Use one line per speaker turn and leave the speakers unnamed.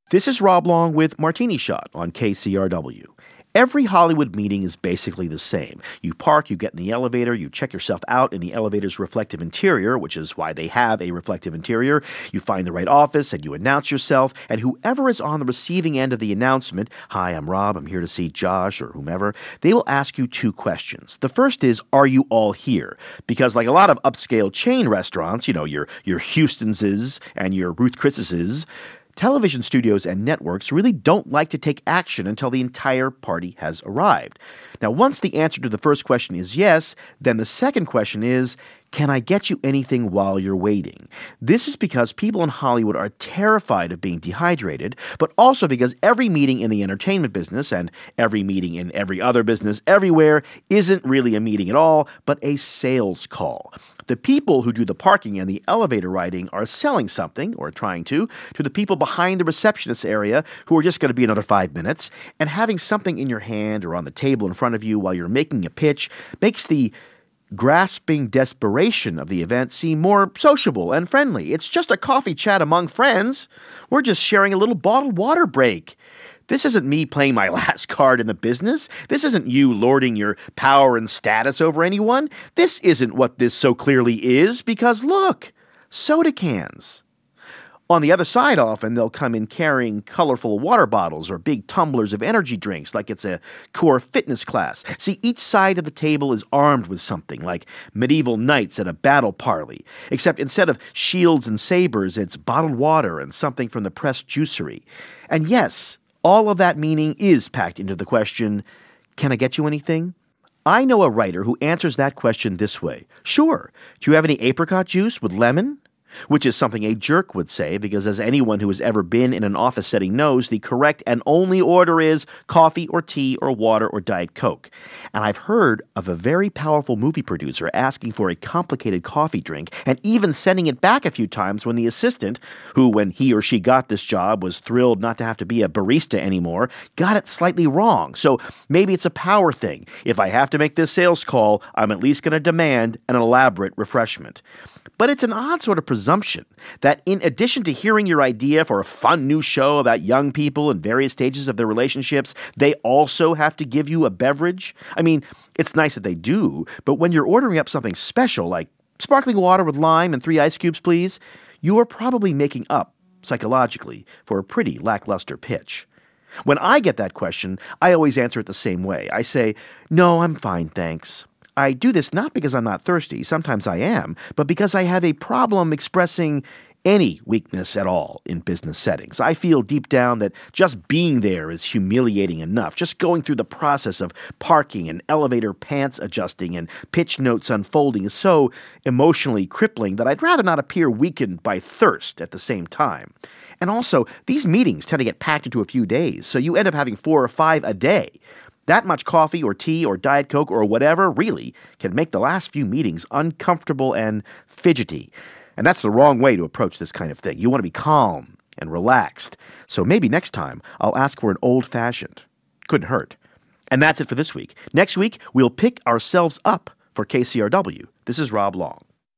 This is Rob Long with Martini Shot on KCRW. Every Hollywood meeting is basically the same. You park, you get in the elevator, you check yourself out in the elevator's reflective interior, which is why they have a reflective interior. You find the right office and you announce yourself, and whoever is on the receiving end of the announcement, "Hi, I'm Rob, I'm here to see Josh," or whomever, they will ask you two questions. The first is, are you all here? Because like a lot of upscale chain restaurants, your Houston's and your Ruth Chris's, television studios and networks really don't like to take action until the entire party has arrived. Now, once the answer to the first question is yes, then the second question is, can I get you anything while you're waiting? This is because people in Hollywood are terrified of being dehydrated, but also because every meeting in the entertainment business and every meeting in every other business everywhere isn't really a meeting at all, but a sales call. The people who do the parking and the elevator writing are selling something, or trying to the people behind the receptionist area who are just going to be another 5 minutes, and having something in your hand or on the table in front of you while you're making a pitch makes the grasping desperation of the event seem more sociable and friendly. It's just a coffee chat among friends. We're just sharing a little bottled water break. This isn't me playing my last card in the business. This isn't you lording your power and status over anyone. This isn't what this so clearly is, because look, soda cans. On the other side, often, they'll come in carrying colorful water bottles or big tumblers of energy drinks like it's a core fitness class. See, each side of the table is armed with something, like medieval knights at a battle parley. Except instead of shields and sabers, it's bottled water and something from the pressed juicery. And yes, all of that meaning is packed into the question, can I get you anything? I know a writer who answers that question this way. Sure. Do you have any apricot juice with lemon? Which is something a jerk would say, because as anyone who has ever been in an office setting knows, the correct and only order is coffee or tea or water or Diet Coke. And I've heard of a very powerful movie producer asking for a complicated coffee drink and even sending it back a few times when the assistant, who when he or she got this job was thrilled not to have to be a barista anymore, got it slightly wrong. So maybe it's a power thing. If I have to make this sales call, I'm at least going to demand an elaborate refreshment. But it's an odd sort of presumption that in addition to hearing your idea for a fun new show about young people in various stages of their relationships, they also have to give you a beverage. I mean, it's nice that they do, but when you're ordering up something special like sparkling water with lime and 3 ice cubes, please, you are probably making up, psychologically, for a pretty lackluster pitch. When I get that question, I always answer it the same way. I say, "No, I'm fine, thanks." I do this not because I'm not thirsty, sometimes I am, but because I have a problem expressing any weakness at all in business settings. I feel deep down that just being there is humiliating enough. Just going through the process of parking and elevator pants adjusting and pitch notes unfolding is so emotionally crippling that I'd rather not appear weakened by thirst at the same time. And also, these meetings tend to get packed into a few days, so you end up having 4 or 5 a day. That much coffee or tea or Diet Coke or whatever really can make the last few meetings uncomfortable and fidgety. And that's the wrong way to approach this kind of thing. You want to be calm and relaxed. So maybe next time I'll ask for an old-fashioned. Couldn't hurt. And that's it for this week. Next week, we'll pick ourselves up for KCRW. This is Rob Long.